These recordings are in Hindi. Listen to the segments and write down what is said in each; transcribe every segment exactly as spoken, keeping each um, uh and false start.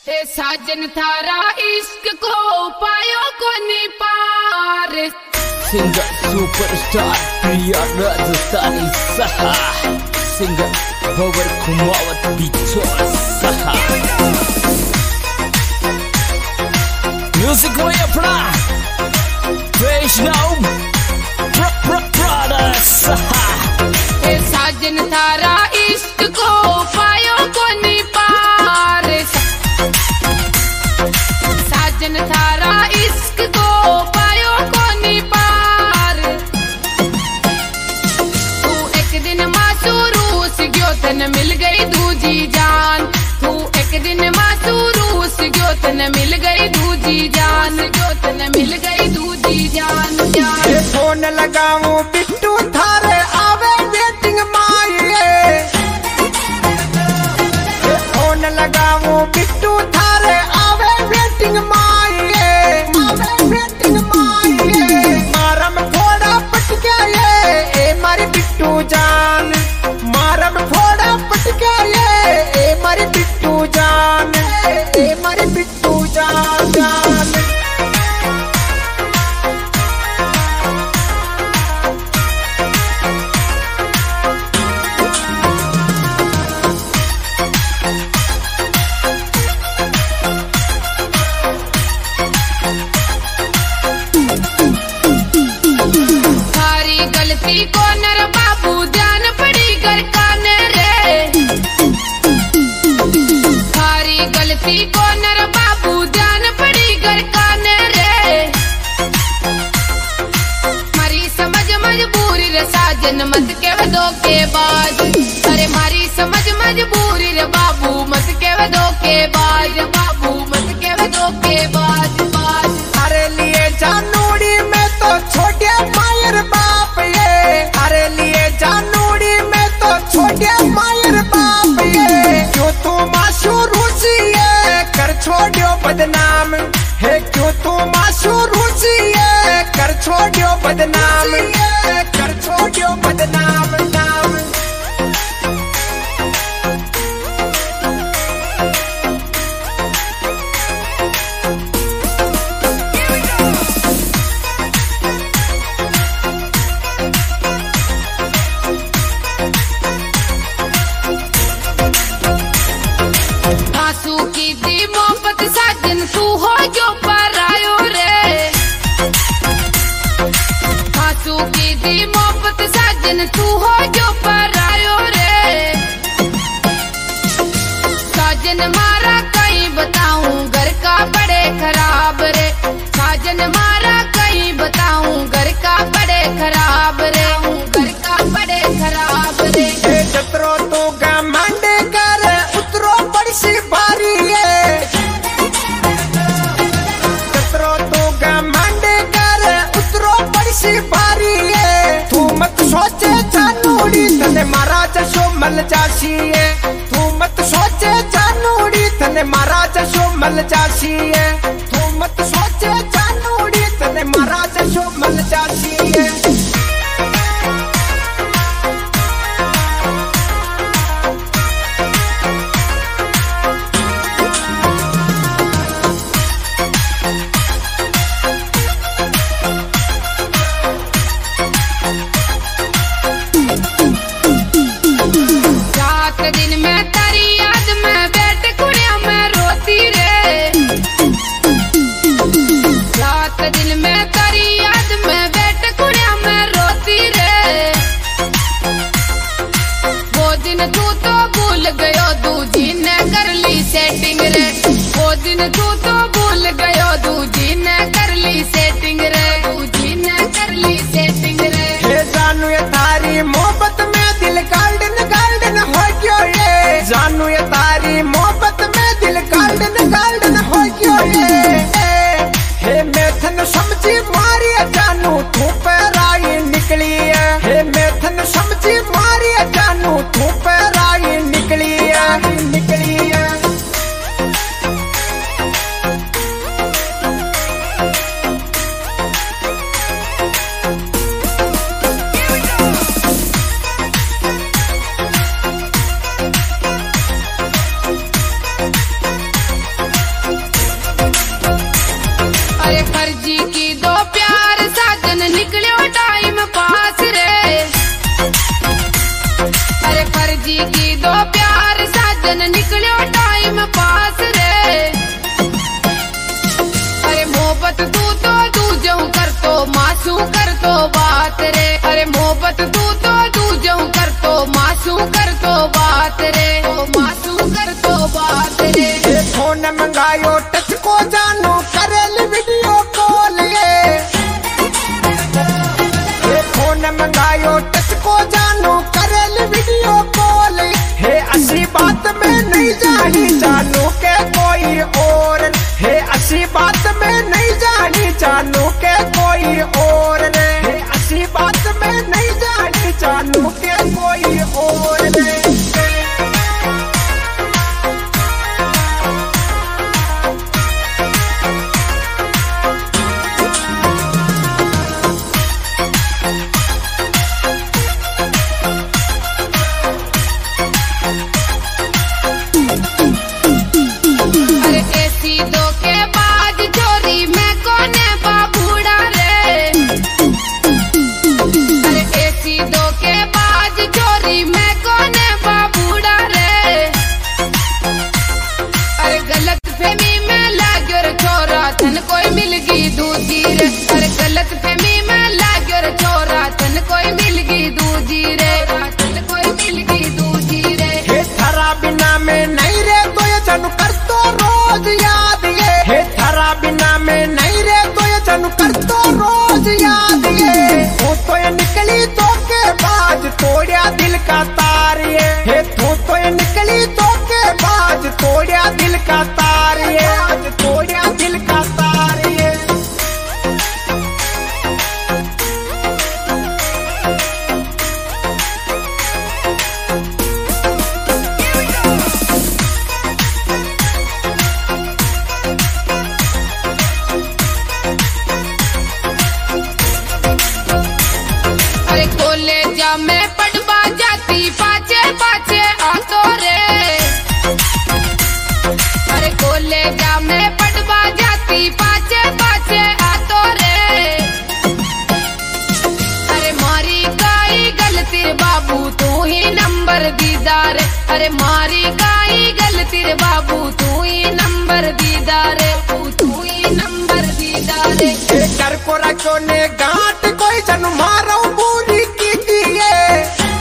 हे साजन थारा इश्क को पायो को नहीं पार। सिंगर सुपरस्टार प्रिया राजस्थानी सहा, सिंगर भवर कुमावत बिचौल सहा। म्यूजिक में अपना वैष्णव ब्रदर्स सहा। हे साजन थारा इश्क को पायो को नहीं पार। साजन थारा इश्क को पायो को नहीं पार। तू एक दिन मासूरूस गयो तन मिल गई दूजी जान। तू एक दिन मासूरूस गयो तन मिल गई दूजी जान। गयो तन मिल गई दूजी जान जान। फोन लगाऊं बिट्टू थारे आवे वेटिंग माये। फोन लगाऊं बिट्टू थारे आवे वेटिंग माये। आवे वेटिंग माये। मारम फोड़ा पट गया ये ए मारी बिट्टू जान। मारम फोड़ा पट गया ये ए मारी बिट्टू जान। ए मारी बिट्टू जान जान। को नर बाबू ध्यान पड़ी घर काने रे। थारी गलती को नर बाबू ध्यान पड़ी घर काने रे। मारी समझ मजबूरी रे साजन मत के धोखेबाज। अरे मारी समझ मजबूरी रे बाबू मत के धोखेबाज। बाबू मत के धोखेबाज बाज। अरे लिए जानूड़ी में तो छोटे मायर बाप ये। अरे लिए जानूड़ी में तो छोटे मायर बाप ये। क्यों तू मासूरूसी ये कर छोड़ो बदनाम है। क्यों तू मासूरूसी ये कर छोड़ो बदनाम। कर छोड़ो बदनाम नाम। साजन तू हो जो पर आयो रे। आंसू की दी मोहब्बत साजन तू हो जो पर आयो रे। साजन मारा कहीं बताऊं घर का बड़े खराब रे। साजन मारा कहीं बताऊं घर का बड़े खराब रे। घर का बड़े खराब रे। जतरो तो घमंड कर उतरो बड़ी सी बारी है। बारी है। तू मत सोचे जानूड़ी तने मारा जशो मल जाशी है। तू मत सोचे जानूड़ी तने मारा जशो मल जाशी है। तू मत सोचे जानूड़ी तने मारा जशो मल जाशी है। सेटिंग रे वो दिन तू तो भूल गयो दूजी ने कर ली सेटिंग रे। दूजी ने कर ली सेटिंग रे। हे जानू ये तारी मोहब्बत में दिल गार्डन गार्डन हो गयो ये। जानू ये तारी मोहब्बत में दिल गार्डन गार्डन हो गयो ये। हे मैं थन समझी मारी जानू तू पर आई निकली है। हे मैं थन समझी मारी जानू तू पर आई निकली है। निकली है। मासू कर तो बात रे। फोन मंगायो टच को जानू करेल वीडियो कॉल ये। फोन मंगायो टच को जानू करेल वीडियो कॉल। हे ऐसी बात में नहीं जानी जानू के कोई और। हे ऐसी बात में नहीं जानी जानू के कोई और रे। हे ऐसी बात में नहीं जानी जानू के कोई और रे। कोई मिल गई दूजी रे। अरे गलत फहमी में लाग्यो रे छोरा तन कोई मिल गई दूजी रे। तन कोई मिल गई दूजी रे। हे थारा बिना में नहीं रे तो ये जानू कर तो रोज याद ये। हे थारा बिना में नहीं रे तो ये जानू कर तो रोज याद ये। वो तो ये निकली तो के बाज तोड़िया दिल का तार ये। हे तू तो ये निकली तो के बाज तोड़िया दिल का तार ये। आज तोड़िया दिल का तार ये। अरे कॉलेज में पढ़वा जाती पाचे पाचे आतो रे। अरे कॉलेज में पढ़वा जाती पाचे पाचे आतो रे। अरे मारी काई गलती बाबू तू ही नंबर दीदार। अरे मारी काई गलती रे बाबू तू ही नंबर दीदार। तू तू ही नंबर दीदार। कर को रखो ने गांठ कोई जनू मारो बुरी की दिए।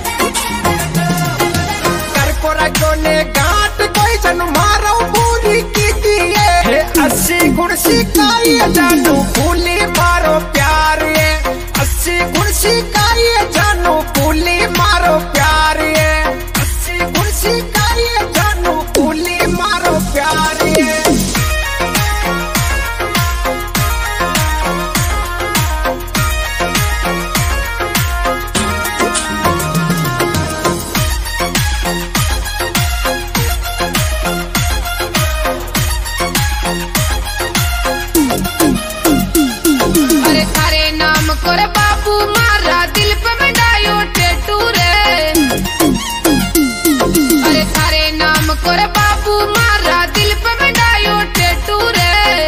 कर को रखो ने गांठ कोई जनू मारो बुरी की दिए। हे अस्सी गुण सिखाई जानू फूली मारो प्यार ये। अस्सी गुण सिखाई जानू फूली मारो प्यार ये। अस्सी गुण सिखाई जानू फूली मारो प्यार ये। अरे थारे नाम कर बाबू मारा दिल पे मंडायो टेटू रे। अरे थारे नाम कर बाबू मारा दिल पे मंडायो टेटू रे।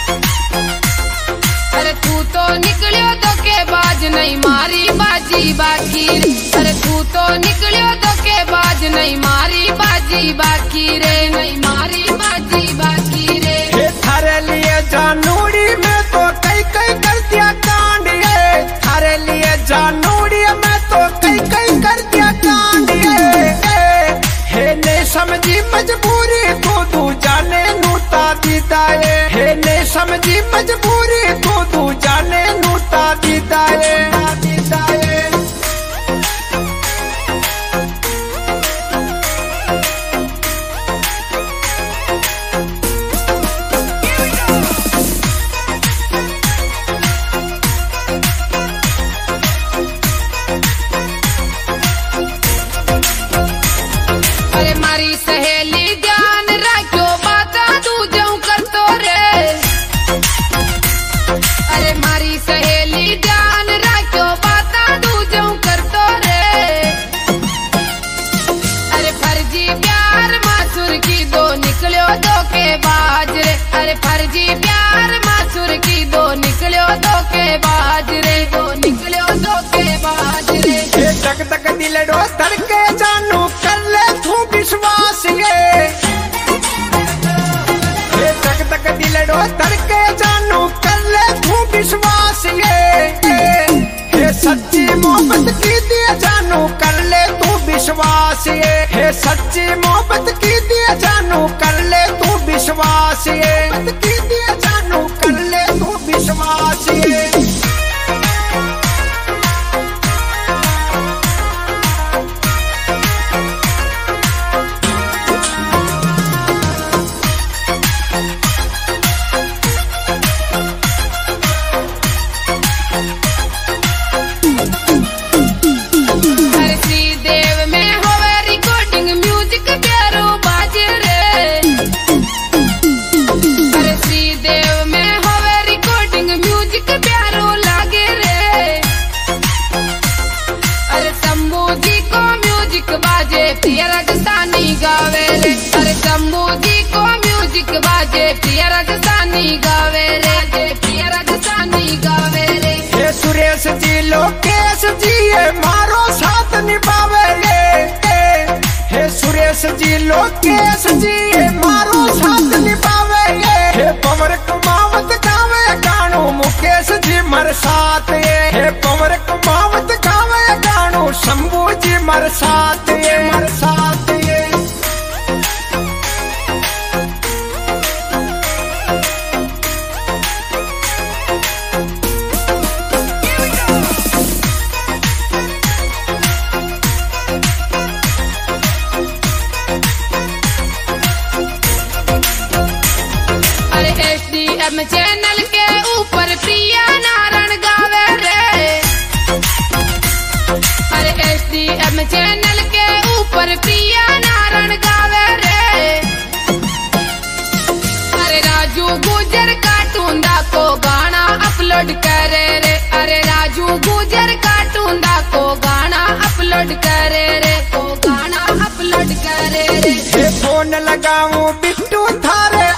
अरे तू तो निकलियो तो के बाज नहीं मारी बाजी बाकी रे। अरे तू तो निकलियो तो के बाज नहीं मारी बाजी बाकी रे। नहीं मारी बाजी बाकी रे। हे थारे लिए जानूड़ी में तो कई कई कर दिया कांड ये। थारे लिए जानूड़ी में तो कई कई कर दिया कांड ये। हे ने समझी मजबूरी तू तू जाने नूता दीदा ये। हे ने समझी मजबूरी तू तू जाने नूता दीदा ये। दीदा ये। अरे मारी सहेली ध्यान रखो बाता तू जाऊं कर तो रे। अरे मारी सहेली ध्यान रखो बाता तू जाऊं कर तो रे। अरे फर्जी प्यार मासुर की दो निकलो दो के बाज रे। अरे फर्जी प्यार मासुर की दो निकलो दो के बाज रे। दो निकलो दो के बाज रे। तक तक दिल डो धड़के जानू कर ले तू विश्वास ये। तक तक दिल डो धड़के जानू कर ले तू विश्वास ये। हे सच्ची मोहब्बत की दिए जानू कर ले तू विश्वास ये। हे हे सच्ची मोहब्बत की दिए जानू कर ले तू विश्वास ये मोहब्बत की दिए जानू कर ले तू विश्वास ये बाजे प्रिय राजस्थानी गावे रे अरे शंभू जी को म्यूजिक बाजे प्रिय राजस्थानी गावे रे प्रिय राजस्थानी गावे रे हे सुरेश जी लोकेश जी ये मारो साथ निभावे रे हे सुरेश जी लोकेश जी ये मारो साथ निभावे रे हे पवर कुमावत गावे गानो मुकेश जी मर साथ ये हे पवर कुमावत गावे गानो शंभू जी मर साथ ये मर साथ ये अरे एच डी एम चैनल के ऊपर प्रिया नारायण गावे रे अरे एच डी एम चैनल के ऊपर प्रिया नारायण गावे रे अरे राजू गुजर कार्टून दा को गाना अपलोड करे रे अरे राजू गुजर कार्टून दा को गाना अपलोड करे रे को गाना अपलोड करे रे फोन लगाऊं बिट्टू थारे